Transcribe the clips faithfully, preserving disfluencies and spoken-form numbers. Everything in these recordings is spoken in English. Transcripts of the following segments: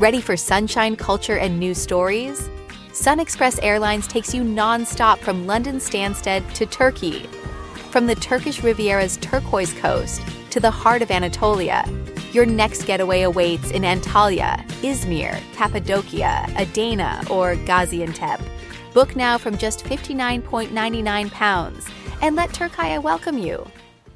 Ready for sunshine, culture, and news stories? SunExpress Airlines takes you non-stop from London Stansted to Turkey. From the Turkish Riviera's turquoise coast to the heart of Anatolia, your next getaway awaits in Antalya, Izmir, Cappadocia, Adana, or Gaziantep. Book now from just fifty-nine ninety-nine pounds and let Turkaya welcome you.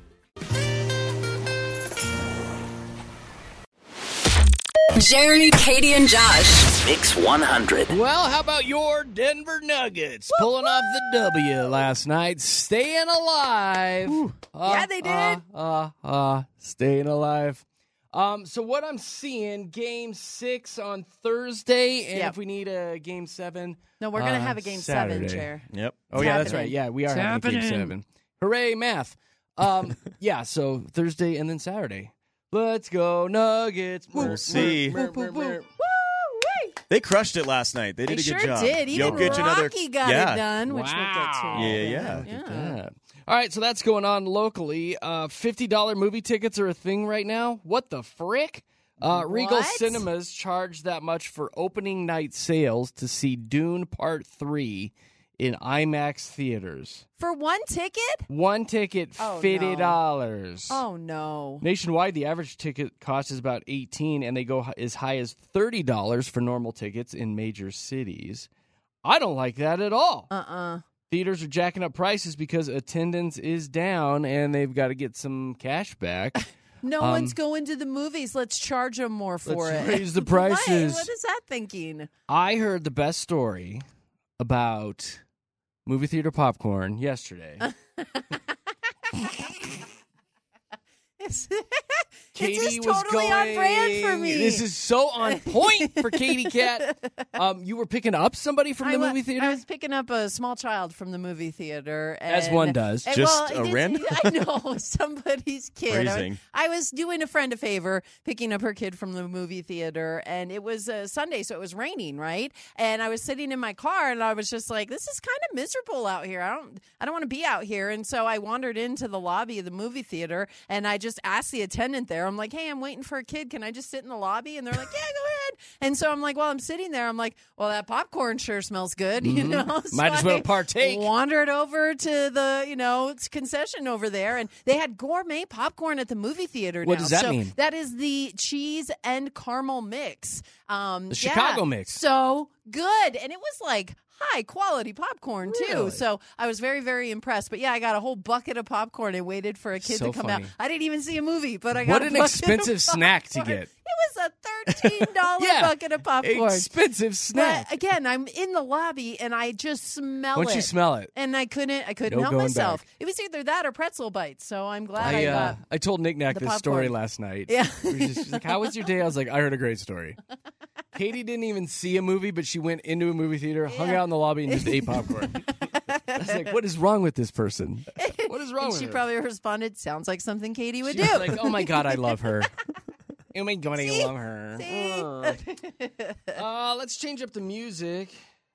Jerry, Katie, and Josh. Mix one hundred. Well, how about your Denver Nuggets woo, pulling woo! off the W last night, staying alive? Uh, yeah, they did. Uh, uh, uh, staying alive. Um, so what I'm seeing, game six on Thursday, and yep. if we need a game seven, no, we're gonna uh, have a game Saturday. seven, Chair. Yep. It's oh yeah, happening. That's right. Yeah, we are it's having happening. a game seven. Hooray, math. Um, yeah. So Thursday and then Saturday. Let's go Nuggets. We'll see. Woo, woo, woo. They crushed it last night. They did they a good sure job. Did. Even Jokic Rocky another, got yeah. it done, which wow. we'll get to. Yeah, yeah, yeah. yeah. All right, so that's going on locally. Uh, fifty dollars movie tickets are a thing right now. What the frick? Uh, Regal Cinemas charged that much for opening night sales to see Dune Part three in IMAX theaters. For one ticket? One ticket, oh, fifty dollars. No. Oh, no. Nationwide, the average ticket cost is about eighteen dollars, and they go as high as thirty dollars for normal tickets in major cities. I don't like that at all. Uh-uh. Theaters are jacking up prices because attendance is down, and they've got to get some cash back. No um, one's going to the movies. Let's charge them more for let's it. Raise the prices. What is that thinking? I heard the best story about movie theater popcorn yesterday. Katie this is was totally going, on brand for me. This is so on point for Katie Cat. Um, you were picking up somebody from I the wa- movie theater? I was picking up a small child from the movie theater. And, As one does. and, Just well, a it- random? I know, somebody's kid. I, Phrasing. I was doing a friend a favor, picking up her kid from the movie theater, and it was uh, Sunday, so it was raining, right? And I was sitting in my car, and I was just like, this is kind of miserable out here. I don't I don't want to be out here. And so I wandered into the lobby of the movie theater, and I just asked the attendant there, I'm like, hey, I'm waiting for a kid. Can I just sit in the lobby? And they're like, yeah, go ahead. And so I'm like, well, I'm sitting there. I'm like, well, that popcorn sure smells good, you Mhm. know? So Might as well I partake. Wandered over to the, you know, concession over there, and they had gourmet popcorn at the movie theater now. What does that so mean? That is the cheese and caramel mix. Um, The yeah. Chicago mix. So good. And it was like high quality popcorn too. Really? So I was very, very impressed. But yeah, I got a whole bucket of popcorn and waited for a kid So to come funny. out. I didn't even see a movie, but I got What a an bucket expensive of snack to popcorn. get. It was a thirteen dollars Yeah. bucket of popcorn. Expensive snack. But again, I'm in the lobby and I just smell Once it. you smell it. And I couldn't I couldn't No help going myself. back. It was either that or pretzel bites. So I'm glad I, I, uh, got I told Nick Nack the this popcorn. story last night. Yeah. It was just- she's like, how was your day? I was like, I heard a great story. Katie didn't even see a movie, but she went into a movie theater, hung Yeah. out in the lobby, and just ate popcorn. I was like, what is wrong with this person? What is wrong and with she her? probably responded, sounds like something Katie would She do. was like, oh my God, I love her. Oh my God, I See? love her. See? Uh, let's change up the music.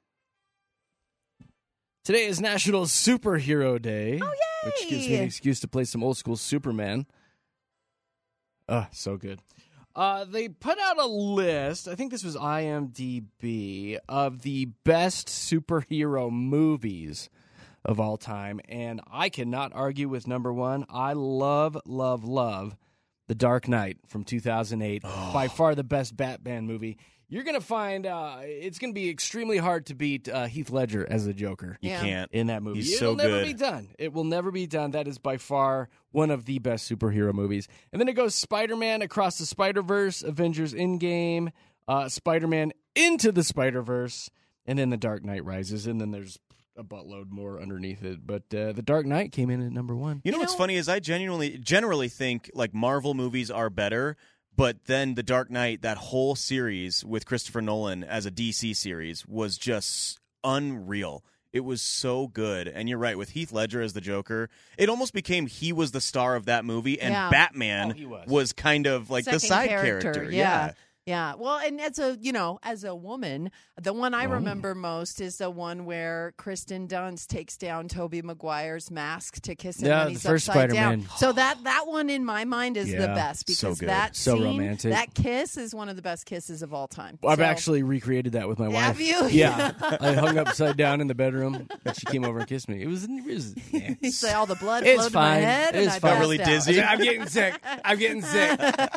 Today is National Superhero Day. Oh, yay! Which gives me an excuse to play some old school Superman. Ah, so good. Uh, they put out a list, I think this was I M D B, of the best superhero movies of all time. And I cannot argue with number one. I love, love, love The Dark Knight from two thousand eight. Oh. By far the best Batman movie. You're going to find uh, it's going to be extremely hard to beat uh, Heath Ledger as the Joker. You Yeah. can't. In that movie. He's It'll so never good. be done. It will never be done. That is by far one of the best superhero movies. And then it goes Spider-Man Across the Spider-Verse, Avengers Endgame, uh, Spider-Man Into the Spider-Verse, and then The Dark Knight Rises. And then there's a buttload more underneath it. But uh, The Dark Knight came in at number one. You know You what's know- funny is I genuinely, generally think like Marvel movies are better, but then The Dark Knight, that whole series with Christopher Nolan as a D C series was just unreal. It was so good. And you're right, with Heath Ledger as the Joker, it almost became he was the star of that movie, and Yeah. Batman Oh, he was. was kind of like the Second side character, character. yeah. Yeah. Well, and as a, you know, as a woman, the one I Oh. remember most is the one where Kristen Dunst takes down Tobey Maguire's mask to kiss him Yeah, when the he's first upside Spider-Man. down. So that that one in my mind is the Yeah, best so because good. that So scene, romantic. that kiss is one of the best kisses of all time. I've So- actually recreated that with my wife. Have you? Yeah. I hung upside down in the bedroom, and she came over and kissed me. It was, it was yeah. You say all the blood It's flowed to my fine. head, and It's I fine. passed Really out. dizzy? I'm getting sick. I'm getting sick.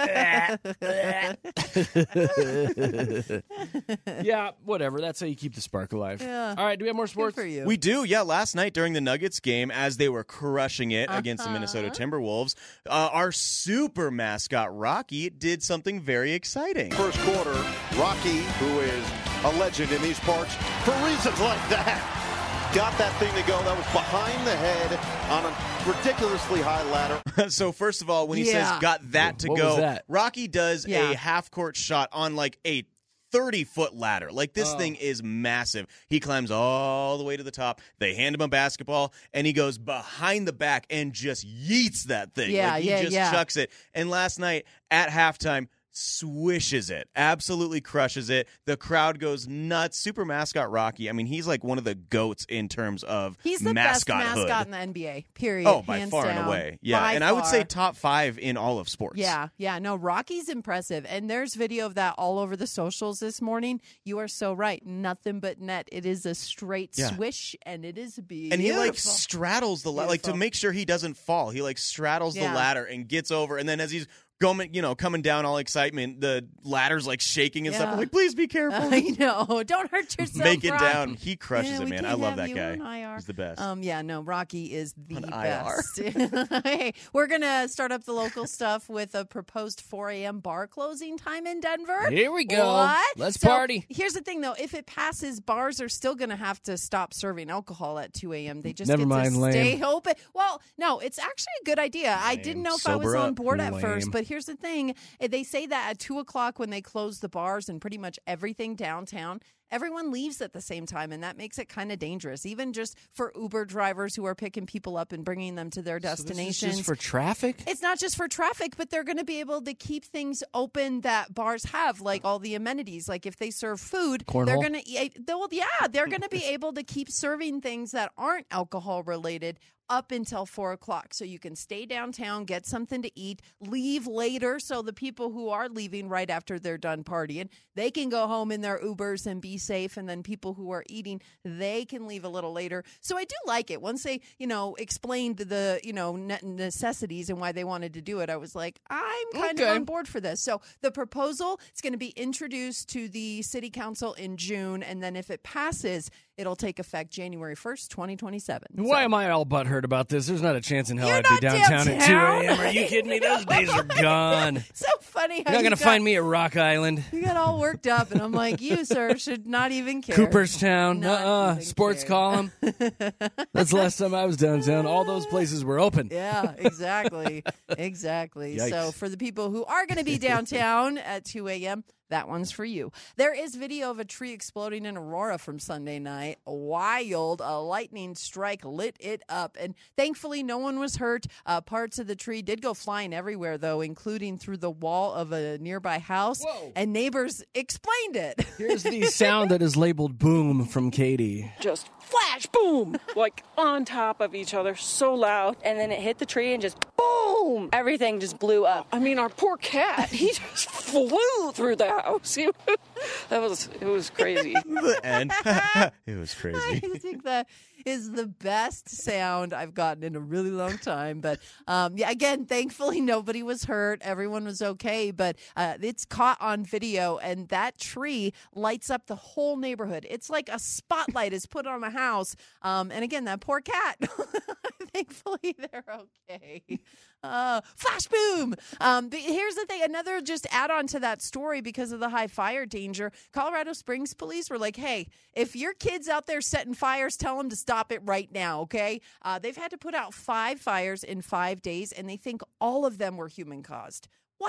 Yeah, whatever. That's how you keep the spark alive. Yeah. All right, do we have more Good sports? for you. We do, yeah. Last night during the Nuggets game, as they were crushing it against the Uh-huh. Minnesota Timberwolves, uh, our super mascot Rocky did something very exciting. First quarter, Rocky, who is a legend in these parts for reasons like that, got that thing to go. That was behind the head on a ridiculously high ladder. So first of all, when he Yeah. says "got that to What go," was that? Rocky does Yeah. a half court shot on like a thirty foot ladder. Like this Oh. thing is massive. He climbs all the way to the top. They hand him a basketball and he goes behind the back and just yeets that thing. Yeah, like he yeah, just yeah. chucks it. And last night at halftime, swishes it, absolutely crushes it. The crowd goes nuts. Super mascot Rocky. I mean, he's like one of the goats in terms of He's the best mascothood. mascot in the N B A, period. Oh, by hands far down. and away. Yeah. By And I would say far. top five in all of sports. Yeah, yeah. No, Rocky's impressive. And there's video of that all over the socials this morning. You are so right. Nothing but net. It is a straight Yeah. swish, and it is beautiful. And he like straddles the ladder, like to Beautiful. make sure he doesn't fall. He like straddles Yeah. the ladder and gets over. And then as he's going, you know, coming down all excitement, the ladder's like shaking and stuff. Yeah. I'm like, please be careful. I know. Don't hurt yourself. Make it Rocky. down. He crushes Yeah, it, we man. can't I love have that you guy. on I R. He's the best. Um, yeah, no, Rocky is the On I R. best. Hey, we're gonna start up the local stuff with a proposed four a.m. bar closing time in Denver. Here we go. What? Let's So, party. Here's the thing, though: if it passes, bars are still gonna have to stop serving alcohol at two a.m. They just Never get mind, to lame. stay open. Well, no, it's actually a good idea. I didn't know if I was Sober on up. board at Lame. first, but here's the thing: they say that at two o'clock when they close the bars and pretty much everything downtown, everyone leaves at the same time, and that makes it kind of dangerous, even just for Uber drivers who are picking people up and bringing them to their So this is destinations. just for traffic? It's not just for traffic, but they're going to be able to keep things open that bars have, like all the amenities. Like if they serve food, they're Cornhole? going to, they'll, yeah, they're going to be able to keep serving things that aren't alcohol related up until four o'clock. So you can stay downtown, get something to eat, leave later. So the people who are leaving right after they're done partying, they can go home in their Ubers and be safe. And then people who are eating, they can leave a little later. So I do like it. Once they, you know, explained the, you know, ne- necessities and why they wanted to do it, I was like, I'm kind Okay. of on board for this. So the proposal, it's going to be introduced to the city council in June. And then if it passes, it'll take effect January first, twenty twenty-seven. Why So- am I all butthurt about this? There's not a chance in hell You're I'd be not downtown, at two downtown. a.m. Are you kidding me? Those days are gone. So funny how You're not you going to got- find me at Rock Island, You got all worked up, and I'm like, you, sir, should not even care. Cooperstown, Not uh-uh, even sports care. column. That's the last time I was downtown. All those places were open. Yeah, exactly. Exactly. Yikes. So for the people who are going to be downtown at two a.m., that one's for you. There is video of a tree exploding in Aurora from Sunday night. Wild. A lightning strike lit it up. And thankfully, no one was hurt. Uh, parts of the tree did go flying everywhere, though, including through the wall of a nearby house. Whoa. And neighbors explained it. Here's the sound that is labeled boom from Katie. Just flash, boom, like on top of each other, so loud. And then it hit the tree and just boom, everything just blew up. I mean, our poor cat, he just flew through the house. He- that was, it was crazy. The end. It was I crazy. think that is the best sound I've gotten in a really long time. But um, yeah, again, thankfully nobody was hurt. Everyone was okay. But uh, it's caught on video, and that tree lights up the whole neighborhood. It's like a spotlight is put on a house. Um, and again, that poor cat. Thankfully, they're okay. Uh, flash boom. Um, but here's the thing. Another just add on to that story because of the high fire danger. Colorado Springs police were like, hey, if your kid's out there setting fires, tell them to stop it right now. Okay. Uh, they've had to put out five fires in five days, and they think all of them were human caused. What?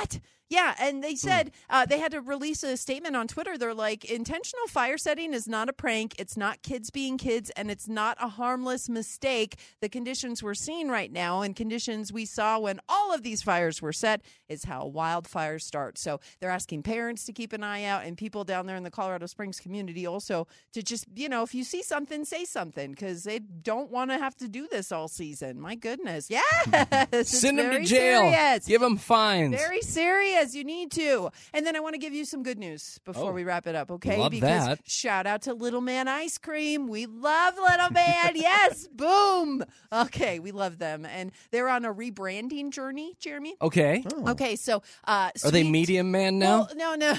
Yeah, and they said uh, they had to release a statement on Twitter. They're like, intentional fire setting is not a prank. It's not kids being kids, and it's not a harmless mistake. The conditions we're seeing right now and conditions we saw when all of these fires were set is how wildfires start. So they're asking parents to keep an eye out and people down there in the Colorado Springs community also to just, you know, if you see something, say something, because they don't want to have to do this all season. My goodness. Yes. Send them to jail. Serious. Give them fines. Very serious. You need to. And then I want to give you some good news before Oh, we wrap it up, okay? love because that. shout out to Little Man Ice Cream. We love Little Man. Yes. Boom. Okay. We love them. And they're on a rebranding journey, Jeremy. Okay. Okay. So, uh, Are they sweet- medium man now? Well, no,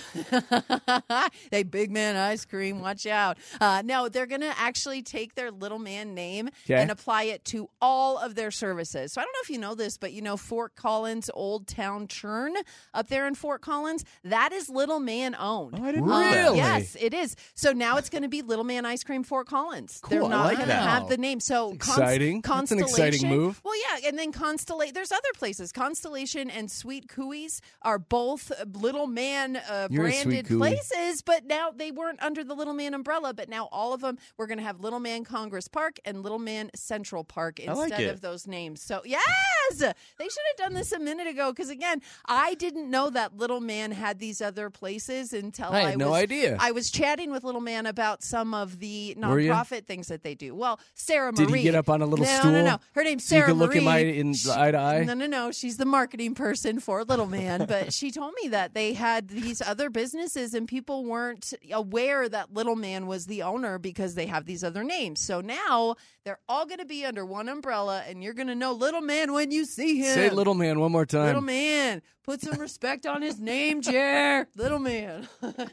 no. They big man ice cream. Watch out. Uh, no, they're going to actually take their Little Man name Okay. and apply it to all of their services. So I don't know if you know this, but you know Fort Collins Old Town Churn up there in Fort Collins, that is Little Man owned. Oh, I didn't know Um, that. Really? Yes, it is. So now it's going to be Little Man Ice Cream Fort Collins. Cool, They're I not like going to that. have the name. So That's exciting. That's an exciting Constellation- move. Well, yeah, and then Constellation. There's other places. Constellation and Sweet Cooey's are both Little Man uh, You're a Sweet branded Cooey. places, but now they weren't under the Little Man umbrella. But now all of them, we're going to have Little Man Congress Park and Little Man Central Park I like instead it. of those names. So yes, they should have done this a minute ago. Because again, I didn't know that Little Man had these other places until I I, had no was, idea. I was chatting with Little Man about some of the Were you? nonprofit things that they do. Well, Sarah Did he Marie. get up on a little no, stool No, no, Her name's so you Sarah could look Marie. him eye in She- eye to eye? No, no, no. She's the marketing person for Little Man. But she told me that they had these other businesses and people weren't aware that Little Man was the owner because they have these other names. So now they're all going to be under one umbrella and you're going to know Little Man when you see him. Say Little Man one more time. Little Man. Put some respect on his name, Jer. Little Man.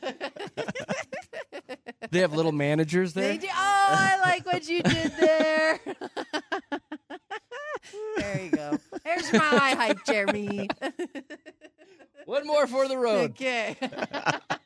They have little managers there. They do. Oh, I like what you did there. There you go. There's my hype, Jeremy. One more for the road. Okay.